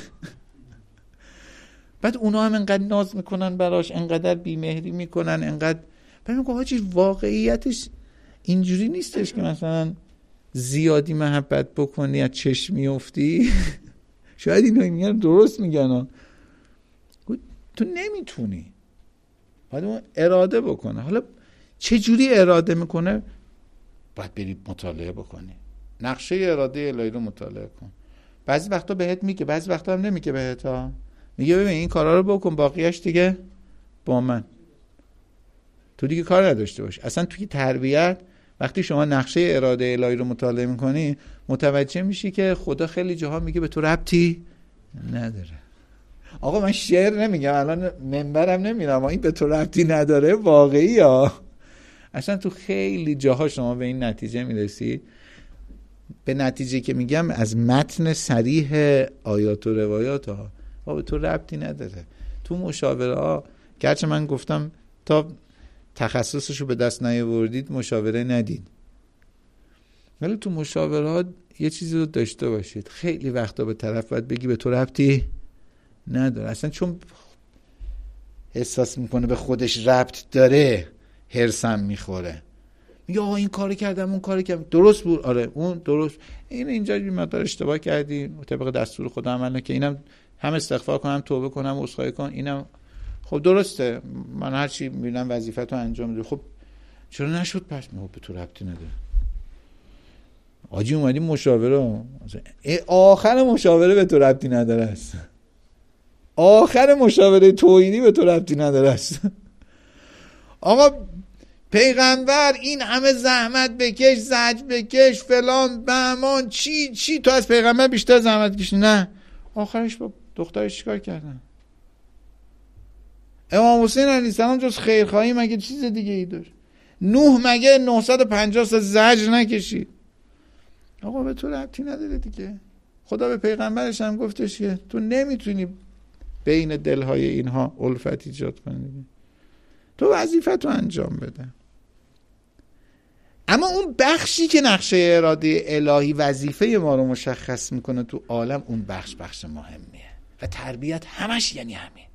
بعد اونا هم انقدر ناز میکنن براش، انقدر بیمهری میکنن، انقدر. بعد میگم حاجی واقعیتش اینجوری نیستش که مثلا زیادی محبت بکنی از چشم میافتی. شاید اینا میگن درست میگن، تو نمیتونی، باید اون اراده بکنه. حالا چه جوری اراده میکنه؟ باید بری مطالعه بکنی، نقشه اراده الهی رو مطالعه کن. بعضی وقتا بهت میگه، بعضی وقتا هم نمیگه بهت ها. میگه ببین این کارا رو بکن، باقیش دیگه با من، تو دیگه کار نداشته باش. اصلا توی تربیت وقتی شما نقشه اراده الهی رو مطالعه میکنی متوجه میشی که خدا خیلی جاها میگه به تو ربطی نداره. آقا من شعر نمیگم، الان منبرم نمیرم، این به تو ربطی نداره واقعی ها. اصلا تو خیلی جاها شما به این نتیجه میرسی، به نتیجه که میگم از متن صریح آیات و روایات ها. با به تو ربطی نداره. تو مشاوره ها گرچه من گفتم تا تخصصشو به دست نیاوردید مشاوره ندید، ولی تو مشاوره ها یه چیزی رو داشته باشید. خیلی وقتا به طرف باید بگی به تو ربطی نداره، اصلا چون احساس میکنه به خودش ربط داره هرسم میخوره، میگه آقا این کاری کردم اون کاری کردم درست بود، آره اون درست، این اینجا یه مقدار اشتباه کردی طبق دستور خدا عمل که اینم هم استغفار کنم توبه کنم عذرخواهی کن، اینم خب درسته من هر چی میبینم وظیفتو انجام میدم. خب چرا نشد پس؟ میگه به تو ربطی نداره. آجی اومدیم مشاوره، آخر مشاوره به تو ربطی نداره است، آخر مشاوره توحیدی به تو ربطی نداره است. آقا پیغمبر این همه زحمت بکش زج بکش فلان بهمان چی چی، تو از پیغمبر بیشتر زحمت کشی؟ نه. آخرش با دخترش چیکار کردن؟ امام حسین علیه السلام جز خیرخواهی مگه چیز دیگه ای داشت؟ نوح مگه نهصد و پنجاه سال زجر نکشید؟ آقا به تو ربطی نداره دیگه. خدا به پیغمبرش هم گفتش که تو نمیتونی بین دلهای اینها الفت ایجاد کنی، تو وظیفتو انجام بده. اما اون بخشی که نقشه اراده الهی وظیفه ما رو مشخص میکنه تو عالم، اون بخش بخش مهمیه و تربیت همش یعنی همین.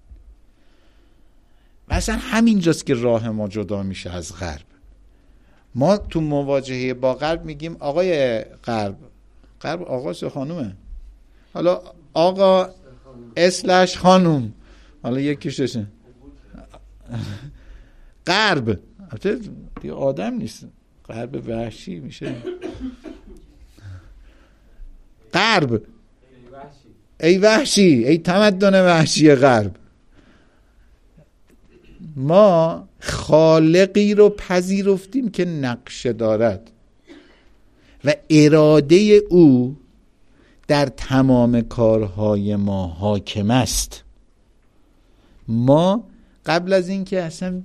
و اصلا همینجاست که راه ما جدا میشه از غرب. ما تو مواجهه با غرب میگیم آقای غرب، غرب آقاست یا خانومه؟ حالا آقا اسلش خانوم، حالا یکیشه غرب، البته دیگه آدم نیست، غرب وحشی میشه. غرب ای وحشی، ای تمدن وحشی غرب. ما خالقی رو پذیرفتیم که نقشه دارد و اراده او در تمام کارهای ما حاکم است. ما قبل از این که اصلا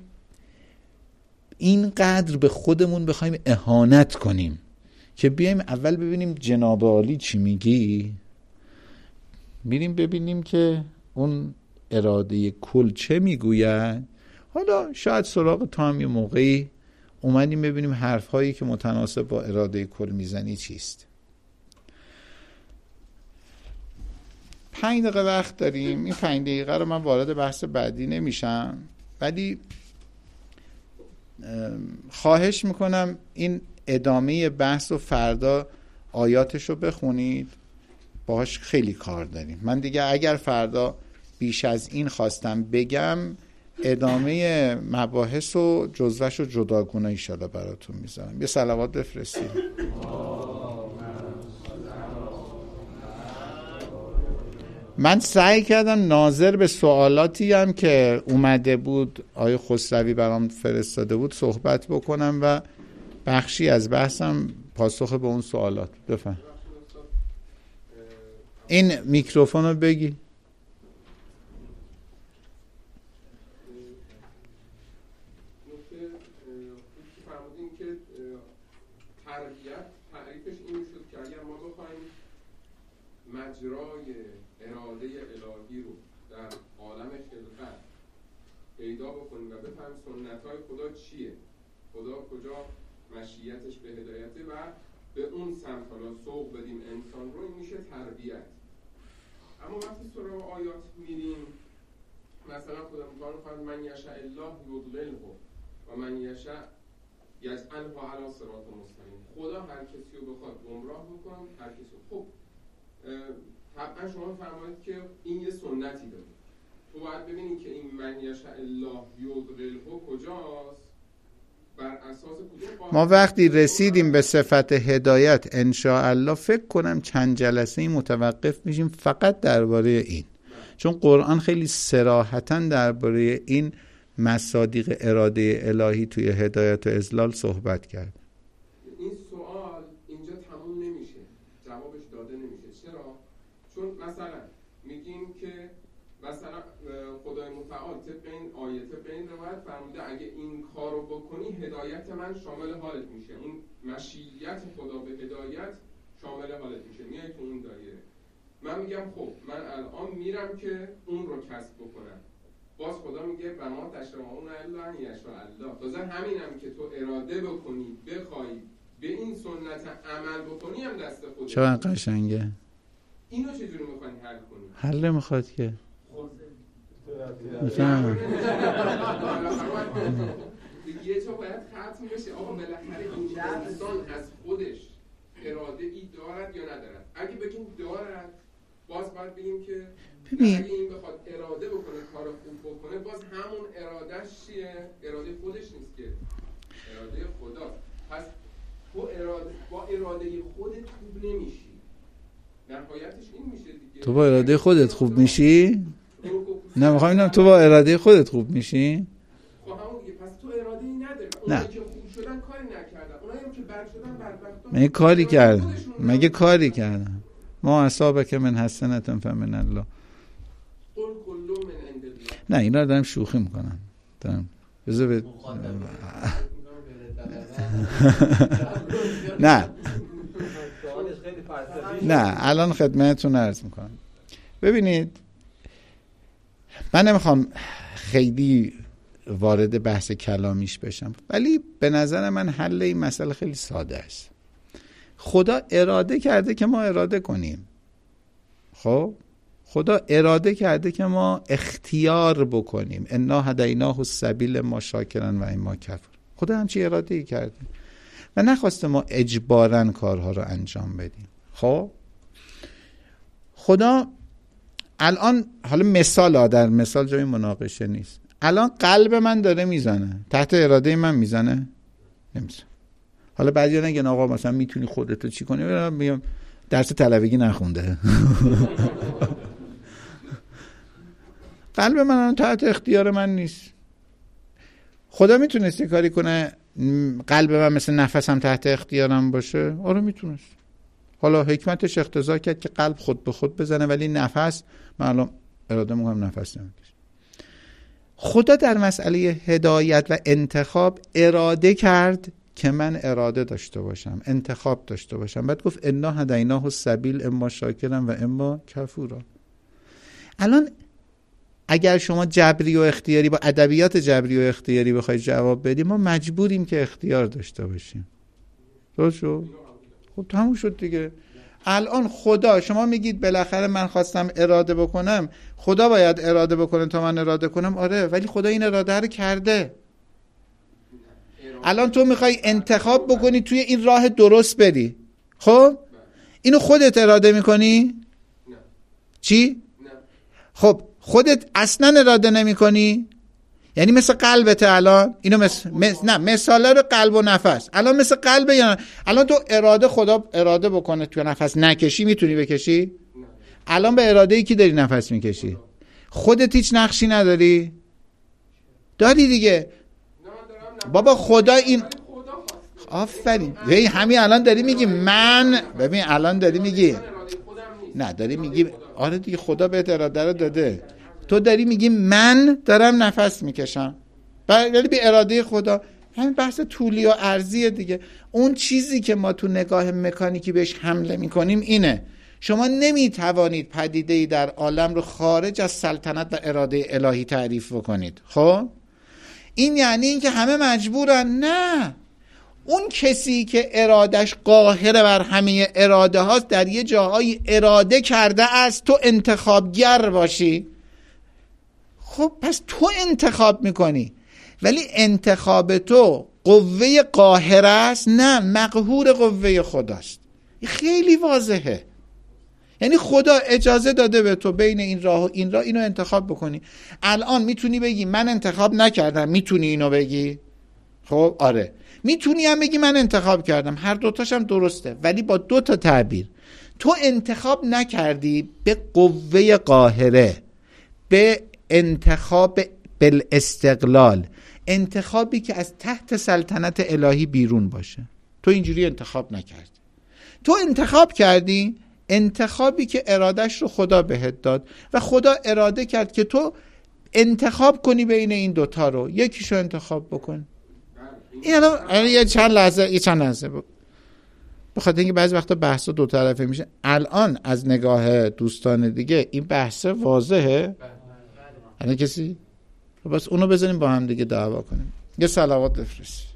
اینقدر به خودمون بخوایم اهانت کنیم که بیایم اول ببینیم جناب عالی چی میگی، میریم ببینیم که اون اراده کل چه میگوید، حالا شاید سراغ تو هم یه موقعی اومدیم ببینیم حرفهایی که متناسب با اراده کل میزنی چیست. پنج دقیقه وقت داریم، این پنج دقیقه رو من وارد بحث بعدی نمیشم، ولی خواهش میکنم این ادامه بحث و فردا آیاتش رو بخونید، باهاش خیلی کار داریم. من دیگه اگر فردا بیش از این خواستم بگم ادامه مباحث و جزوش و جداگونه ایشالا براتون میذارم. یه صلوات بفرستید. من سعی کردم ناظر به سوالاتی هم که اومده بود آیه خسروی برام فرستاده بود صحبت بکنم و بخشی از بحثم پاسخ به اون سوالات. بفهم. این میکروفون رو بگی. مجرای اراده الهی رو در عالم خلقت پیدا بکنیم و بفهمیم سنت‌های خدا چیه، خدا کجا مشیتش به هدایته و به اون سمت حالا سوق بدیم انسان رو، این میشه تربیت. اما وقتی سراغ آیات میریم مثلا خدا میفرماید من یشاء الله یضلله و من یشاء یجعله علی صراط مستقیم. خدا هر کسی رو بخواد گمراه بکنه، هر کسی. خب طبعا شما فرمایید که این یه سنتی داره، تو باید ببینید که این من یشاء الله یضلله کجاست، بر اساس کدوم. ما وقتی رسیدیم به صفت هدایت ان شاء الله فکر کنم چند جلسه این متوقف میشیم فقط درباره این، چون قرآن خیلی صراحتاً درباره این مصادیق اراده الهی توی هدایت و اضلال صحبت کرد. این سوال اینجا تموم نمیشه، جوابش داده نمیشه. چرا؟ چون مثلا میگیم که مثلا خدای متعال طبق این آیه طبق این روایت فرموده اگه این کارو بکنی هدایت من شامل حالت میشه، این مشیت خدا به هدایت شامل حالت میشه، میای تو اون دایره. من میگم خب من الان میرم که اون رو کسب بکنم، باز خدا میگه و ما تشرعون الا ان یشاء الله. تازه همینم که تو اراده بکنی بخوای به این سنت عمل بکنی هم دست خودت. چقدر قشنگه. اینو چجوری میخواین حل کنی؟ حل نمیخواد که میفهم یه جا باید ختم بشه. آقا بالاخره این انسان از خودش اراده ای دارد یا ندارد؟ اگه بگیم دارد باز باید بگیم که ببین اگه این بخواد اراده بکنه کار خوب بکنه، باز همون ارادهش چیه؟ اراده خودش نیست که، اراده خدا. پس تو اراده با اراده خودت خوب نمیشی. نهایتش این میشه دیگه. تو با اراده خودت خوب میشی؟ نه میخوام اینم تو با اراده خودت خوب میشی؟ خب همون دیگه. پس تو اراده ای نداری. نه. اونایی که خوب شدن کاری نکردن، اونایی که بد شدن بدبختان. مگه کاری کردم؟ مگه کاری کردم؟ ما اصابک من حسنة فمن الله. نه اینا رو دارم شوخی میکنم. دارم بذار به نه نه الان خدمتتون عرض میکنم. ببینید من نمیخوام خیلی وارد بحث کلامیش بشم، ولی به نظر من حل این مسئله خیلی ساده است. خدا اراده کرده که ما اراده کنیم. خب خدا اراده کرده که ما اختیار بکنیم. انا هدیناه السبیل ما شاکرا و اما کفور. خدا همچی اراده ای کرده و نخواسته ما اجباراً کارها رو انجام بدیم. خب خدا الان، حالا مثال، در مثال جای مناقشه نیست، الان قلب من داره میزنه، تحت اراده من میزنه؟ نمیزنه. حالا بعضیا نگن آقا مثلا میتونی خودتو چی کنی؟ میگم درس طلبگی نخونده. قلب من الان تحت اختیار من نیست. خدا میتونسته کاری کنه قلب من مثل نفسم تحت اختیارم باشه؟ آره میتونست. حالا حکمتش اقتضا کرد که قلب خود به خود بزنه، ولی نفس من الان اراده میکنم نفس نمیکشم. خدا در مسئله هدایت و انتخاب اراده کرد که من اراده داشته باشم، انتخاب داشته باشم. بعد گفت انا هدیناه السبیل اما شاکرا و اما کفورا. الان اگر شما جبری و اختیاری با ادبیات جبری و اختیاری بخواید جواب بدیم، ما مجبوریم که اختیار داشته باشیم. درست شد؟ خب تموم شد دیگه. الان خدا، شما میگید بالاخره من خواستم اراده بکنم، خدا باید اراده بکنه تا من اراده کنم. آره، ولی خدا این اراده رو کرده. الان تو میخوای انتخاب بکنی توی این راه درست بری، خب اینو خودت اراده میکنی؟ نه. چی؟ نه. خب خودت اصلا اراده نمی کنی؟ یعنی مثل قلبت الان اینو مثل, مثل نه مثاله رو قلب و نفس الان مثل قلب یا نه؟ الان تو اراده خدا اراده بکنه تو نفس نکشی میتونی بکشی؟ نه. الان به اراده ای کی داری نفس میکشی؟ خودت هیچ نقشی نداری؟ داری دیگه. بابا خدا این آفرین. ببین همین الان داری میگی من، ببین الان داری میگی نه، داری میگی آره دیگه خدا بهت اراده رو داده، تو داری میگی من دارم نفس میکشم، ولی به اراده خدا. همین بحث طولی و عرضیه دیگه. اون چیزی که ما تو نگاه مکانیکی بهش حمله میکنیم اینه، شما نمیتوانید پدیده‌ای در عالم رو خارج از سلطنت و اراده الهی تعریف بکنید. خب این یعنی این که همه مجبورن؟ نه. اون کسی که ارادش قاهر بر همه اراده هاست در یه جاهای اراده کرده است تو انتخابگر باشی. خب پس تو انتخاب میکنی، ولی انتخاب تو قوه قاهر است؟ نه، مقهور قوه خداست. خیلی واضحه. یعنی خدا اجازه داده به تو بین این راه و این راه اینو انتخاب بکنی. الان میتونی بگی من انتخاب نکردم، میتونی اینو بگی؟ خب آره. میتونی هم بگی من انتخاب کردم، هر دوتاش هم درسته، ولی با دو تا تعبیر. تو انتخاب نکردی به قوه قاهره، به انتخاب بالاستقلال، انتخابی که از تحت سلطنت الهی بیرون باشه. تو اینجوری انتخاب نکردی. تو انتخاب کردی انتخابی که ارادش رو خدا بهت داد و خدا اراده کرد که تو انتخاب کنی بین این دوتا رو، یکیشو انتخاب بکن. این الان یه چند لحظه یه چند لحظه بخاطر اینکه بعضی وقتا بحثا دو طرفه میشه. الان از نگاه دوستان دیگه این بحث واضحه؟ الان کسی بس اونو بزنیم با هم دیگه دعوا کنیم. یه صلوات بفرست.